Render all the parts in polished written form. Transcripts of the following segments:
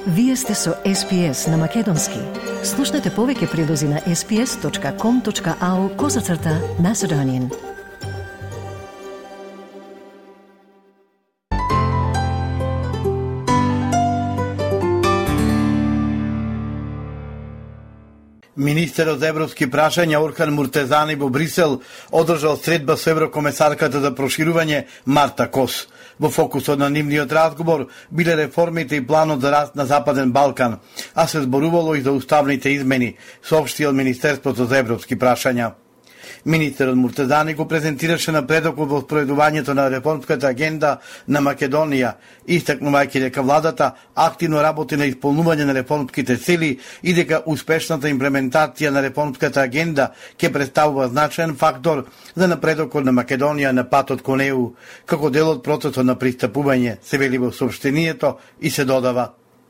Вие сте со SPS на Македонски. Слушнете повеќе прилози на sps.com.au/Macedonian. Министерот за европски прашања Орхан Муртезани во Брисел одржал средба со еврокомесарката за проширување Марта Кос. Во фокусот на нивниот разговор биле реформите и планот за раст на Западен Балкан, а се зборувало и за уставните измени, соопштил Министерството за европски прашања. Министерот Муртезани го презентираше напредокот во спроведувањето на реформската агенда на Македонија, истакнувајќи дека владата активно работи на исполнување на реформските цели и дека успешната имплементација на реформската агенда ќе представува значаен фактор за напредокот на Македонија на патот кон ЕУ, како дел од процесот на пристапување, се вели во соопштението и се додава.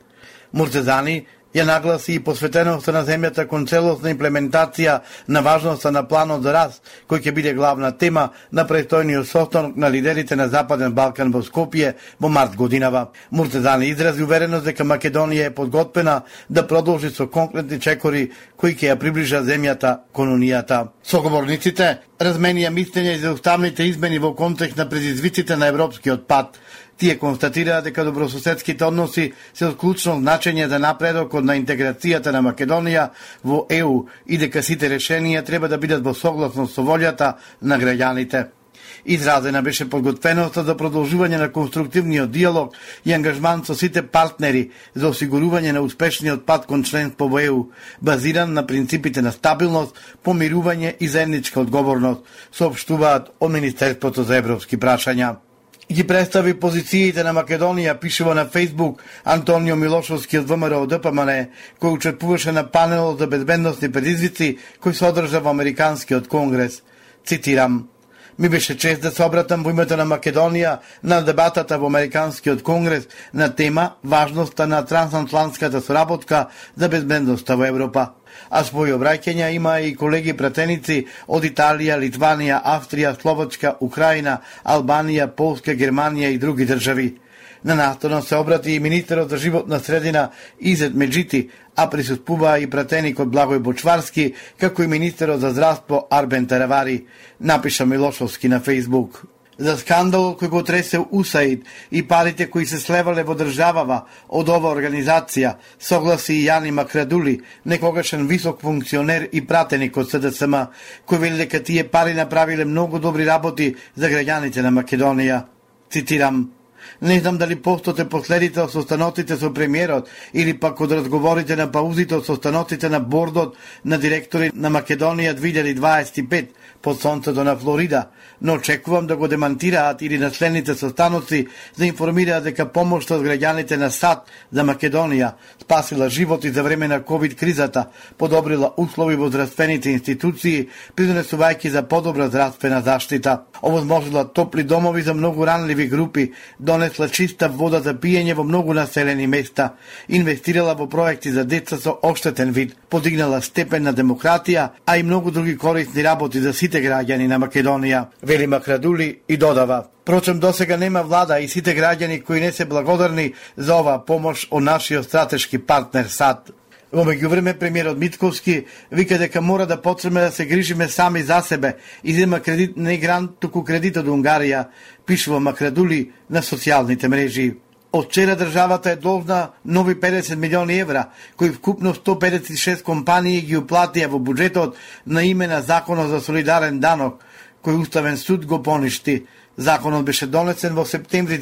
Муртезани ја нагласи и посветеноста на земјата кон целосна имплементација на важноста на планот за раст, кој ќе биде главна тема на престојниот состанок на лидерите на Западен Балкан во Скопје во март годинава. Муртезани изрази увереност дека Македонија е подготвена да продолжи со конкретни чекори кои ќе ја приближат земјата кон Унијата. Соговорниците разменија мислење за уставните измени во контекст на предизвиците на европскиот пат. Тие констатираа дека добрососедските односи се од клучно значење за напредокот на интеграцијата на Македонија во ЕУ и дека сите решенија треба да бидат во согласност со волјата на граѓаните. Изразена беше подготвеноста за продолжување на конструктивниот диалог и ангажман со сите партнери за осигурување на успешниот пат кон членство во ЕУ, базиран на принципите на стабилност, помирување и заедничка одговорност, соопштуваат од Министерството за европски прашања. Ги представи позициите на Македонија, пишува на Фейсбук Антонио Милошовски од ВМРО ДПМН, кој учествуваше на панелот за безбедносни предизвици кој се одржа во Американскиот конгрес. Цитирам: "Ми беше чест да се обратам во името на Македонија на дебатата во Американскиот конгрес на тема важноста на трансатлантската соработка за безбедноста во Европа. А своји обраќања има и колеги пратеници од Италија, Литванија, Австрија, Словачка, Украина, Албанија, Полска, Германија и други држави. На настано се обрати и министерот за животна средина Изет Меджити, а присуствуваа и пратеникот Благој Бочварски, како и министерот за здравство Арбен Таравари, напиша Милошовски на Фейсбук. За скандалот кој го тресе УСАИД и парите кои се слевале во државава од ова организација, согласи и Јани Макрадули, некогашен висок функционер и пратеник од СДСМ, кој вели дека тие пари направиле многу добри работи за граѓаните на Македонија. Цитирам: "Не знам дали постоите последите од состаноците со премиерот или пак од разговорите на паузите од состаноците на бордот на директори на Македонија 2025 под сонцето на Флорида, но очекувам да го демантираат или на следните состаноци да информираат дека помошта од граѓаните на САД за Македонија спасила животи за време на ковид кризата, подобрила услови во здравствените институции, придонесувајќи за подобра здравствена заштита, овозможила топли домови за многу ранливи групи, донесла чиста вода за пиење во многу населени места, инвестирала во проекти за деца со оштетен вид, подигнала степен на демократија, а и многу други корисни работи за сите граѓани на Македонија", вели Макрадули и додава: "Впрочем, досега нема влада и сите граѓани кои не се благодарни за оваа помош од нашиот стратешки партнер САД." Во меѓувреме, премиерот Митковски вика дека мора да почнеме да се грижиме сами за себе и зема кредит не грант, туку кредит од Унгарија, пишува Макрадули на социјалните мрежи. Од вчера државата е должна нови 50 милиони евра, кои вкупно 156 компании ги уплатија во буџетот на име на Законот за солидарен данок, кој Уставен суд го поништи. Законот беше донесен во септември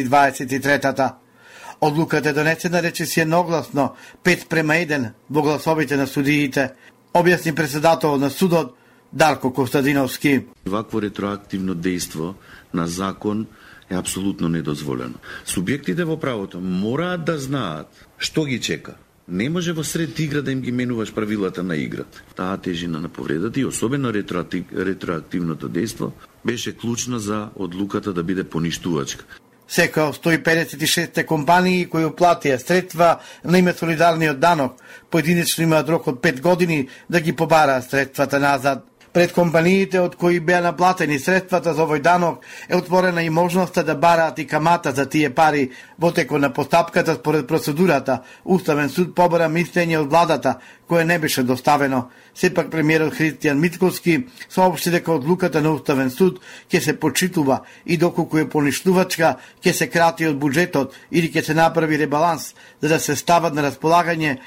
2023-та. Одлуката е донесена речиси едногласно 5:1 во гласовите на судиите, објасни председателот на судот Дарко Костадиновски. Вакво ретроактивно дејство на закон е апсолутно недозволено. Субјектите во правото мораат да знаат што ги чека. Не може во сред игра да им ги менуваш правилата на играта. Таа тежина на повредата и особено ретроактивното дејство беше клучна за одлуката да биде поништувачка. Секоја од 156 компании кои уплатија средства на име солидарниот данок, поединечно имаат рок од 5 години да ги побараат средствата назад. Пред компаниите од кои беа наплатени средствата за овој данок е отворена и можноста да бараат и камата за тие пари. Во текот на постапката според процедурата, Уставен суд побара мислење од владата, кое не беше доставено. Сепак премиерот Христијан Мицкоски соопшти дека одлуката на Уставен суд ќе се почитува и доколку е поништувачка, ќе се крати од буџетот или ќе се направи ребаланс, за да се стават на располагање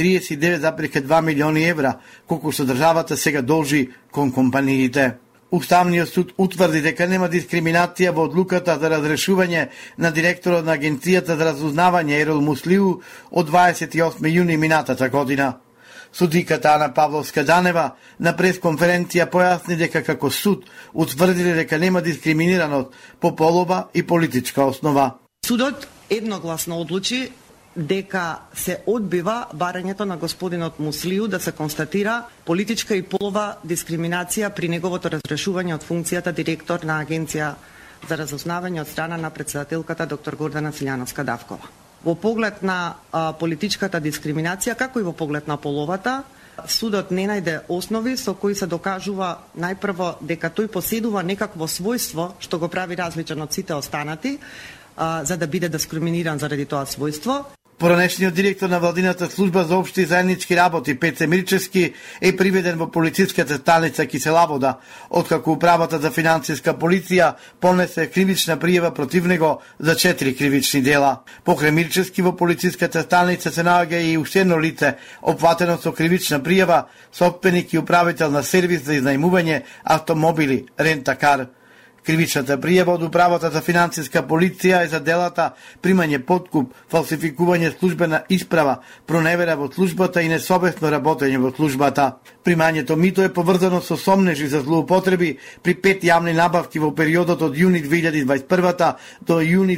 49,2 милиони евра, колку што државата сега должи кон компаниите. Уставниот суд утврди дека нема дискриминација во одлуката за разрешување на директорот на Агенцијата за разузнавање Ерол Муслиу од 28 јуни минатата година. Судиката Ана Павловска-Данева на пресконференција појасни дека како суд утврдиле дека нема дискриминираност по полова и политичка основа. Судот едногласно одлучи дека се одбива барањето на господинот Муслиу да се констатира политичка и полова дискриминација при неговото разрешување од функцијата директор на Агенција за разузнавање од страна на претседателката доктор Гордана Силјановска-Давкова. Во поглед на политичката дискриминација, како и во поглед на половата, судот не најде основи со кои се докажува најпрво дека тој поседува некакво својство што го прави различен од сите останати, за да биде дискриминиран заради тоа својство. Поранешниот директор на владината служба за општи и заеднички работи Пеце Мирчевски е приведен во полициската станица Киселавода, откако управата за финансиска полиција понесе кривична пријава против него за 4 кривични дела. Покрај Мирчевски во полициската станица се наоѓа и уште едно лице опфатено со кривична пријава, сопственик и управител на сервис за изнајмување автомобили Рентакар. Кривичната пријава од управата за финансиска полиција е за делата примање подкуп, фалсификување службена исправа, проневера во службата и несовесно работење во службата. Примањето мито е поврзано со сомнежи за злоупотреби при 5 јавни набавки во периодот од јуни 2021 до јуни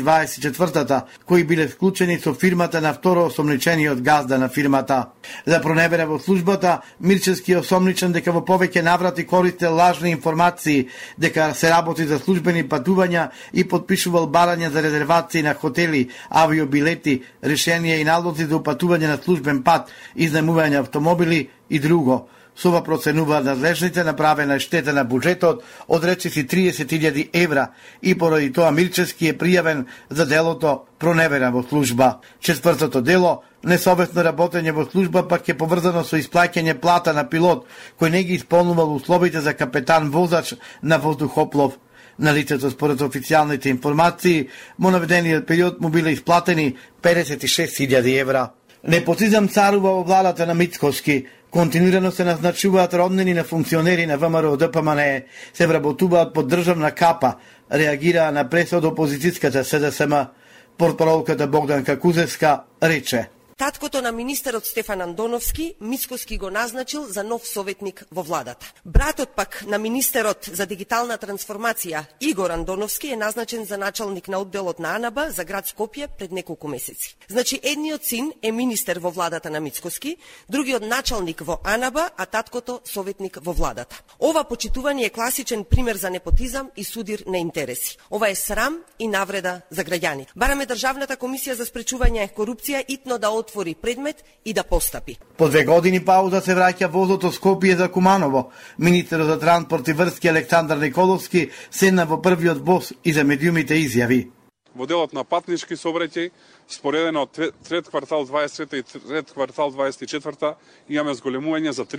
2024, кои биле склучени со фирмата на второ осомничениот газда на фирмата. За проневера во службата, Мирчевски е осомничен дека во повеќе наврати користел лажни информации, дека се работи за службени патувања и подпишувал барања за резервации на хотели, авиобилети, решенија и налози за упатување на службен пат, изнајмување автомобили и друго. Со ова проценува надлежните направена штета на буџетот од речиси 30.000 евра и поради тоа Мирчевски е пријавен за делото проневера во служба. Четвртото дело, несовесно работење во служба, пак е поврзано со исплаќање плата на пилот кој не ги исполнувал условите за капетан возач на воздухоплов. На лицето според официјалните информации, во наведениот период му биле исплатени 56.000 евра. Непотизам царува во владата на Мицкоски. Континуирано се назначуваат роднини на функционери на ВМРО ДПМНЕ, се вработуваат под државна капа, реагираа на пресод опозицијската СДСМ. Портпаролката Богданка Кузевска рече: Таткото на министерот Стефан Андоновски Мицкоски го назначил за нов советник во владата. Братот пак на министерот за дигитална трансформација Игор Андоновски е назначен за началник на одделот на АНАБА за град Скопје пред неколку месеци. Значи едниот син е министер во владата на Мицкоски, другиот началник во АНАБА, а таткото советник во владата. Ова почитување е класичен пример за непотизам и судир на интереси. Ова е срам и навреда за граѓани. Бараме Државната комисија за спречување корупција итно да отвори предмет и да постапи. По 2 години пауза се враќа возот од Скопје за Куманово. Министерот за транспорт и врски Александар Николовски седна во првиот воз и за медиумите изјави: Во делот на патнички сообраќај, споредено од трет квартал 23 и трет квартал 24 имаме зголемување за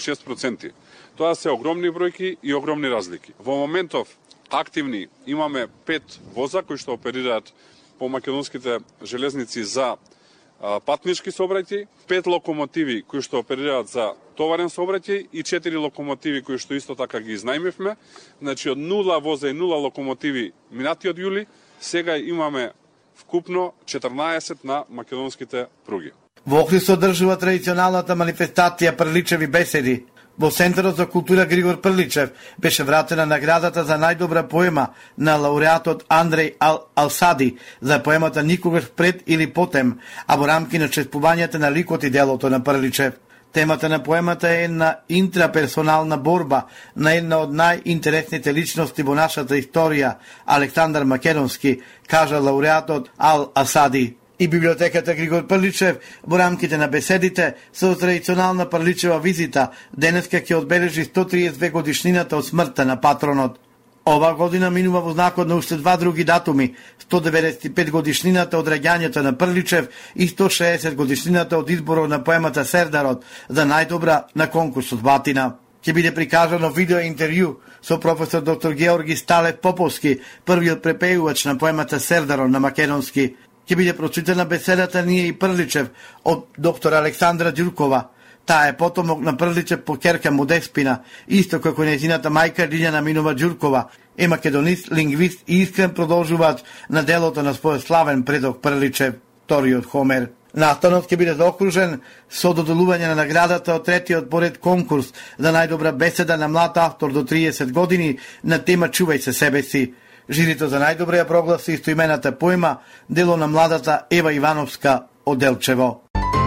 36%. Тоа се огромни бројки и огромни разлики. Во моментов активни имаме 5 воза кои што оперираат по македонските железници за патнички сообраќај, 5 локомотиви кои што оперираат за товарен сообраќај и 4 локомотиви кои што исто така ги изнајмивме. Значи од 0 воза и 0 локомотиви минатиот јули, сега имаме вкупно 14 на македонските пруги. Во Охрид се одржува традиционалната манифестација Прличеви беседи. Во Центарот за култура Григор Прличев беше вратена наградата за најдобра поема на лауреатот Андреј Алсади за поемата Никогаш пред или потем, а во рамки на чествувањето на ликот и делото на Прличев. Темата на поемата е една интраперсонална борба на една од најинтересните личности во нашата историја, Александар Македонски, кажа лауреатот Ал Асади. И библиотеката Григор Прличев во рамките на беседите со традиционална Прличева визита денеска ќе одбележи 132 годишнината од смртта на патронот. Ова година минува во знакот на уште два други датуми: 195 годишнината од раѓањето на Прличев и 160 годишнината од изборот на поемата Сердарот за најдобра на конкурсот Батина. Ќе биде прикажано видео интервју со професор доктор Георги Сталев Поповски, првиот препејувач на поемата Сердарот на македонски. Ќе биде прочитана беседата Ние и Прличев од доктор Александра Ѓуркова. Таа е потомок на Прличев по ќерка Модеспина, исто како нејзината мајка Лиљана Минова Ѓуркова, е македонист, лингвист и искрен продолжувач на делото на својот славен предок Прличев, вториот Хомер. Настанот ќе биде заокружен со доделување на наградата од третиот поред конкурс за најдобра беседа на млад автор до 30 години на тема Чувај се себе си. Жирито за најдобра ја прогласи истоимената поема, дело на младата Ева Ивановска од Делчево.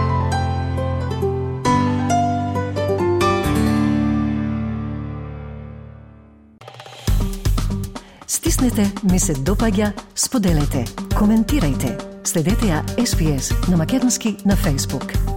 Стиснете, ми се допаѓа, споделете, коментирајте. Следете ја SPS на македонски на Facebook.